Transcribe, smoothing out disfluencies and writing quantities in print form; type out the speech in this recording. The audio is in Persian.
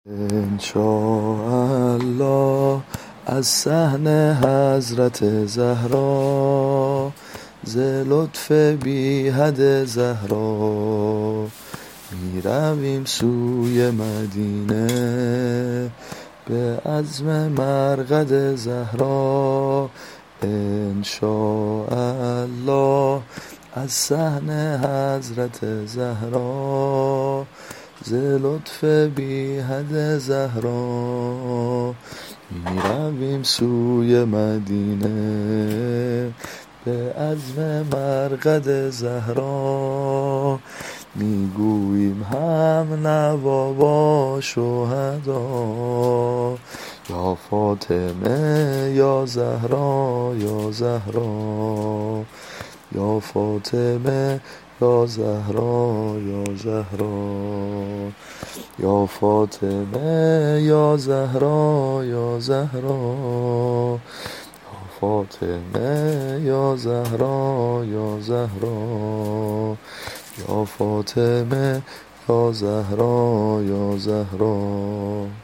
انشاءالله از صحن حضرت زهرا، ز لطف بی حد زهرا می رویم سوی مدینه، به عزم مرقد زهرا. انشاءالله از صحن حضرت زهرا، ز لطف بی حد زهرا می رویم سوی مدینه، به عزم مرقد زهرا. می گوییم هم نوا با شهدا، یا فاطمه یا زهرا یا زهرا، یا فاطمه یا زهرا یا زهرا، یا فاطمه یا زهرا یا زهرا، یا فاطمه یا زهرا یا زهرا، یا فاطمه یا زهرا یا زهرا.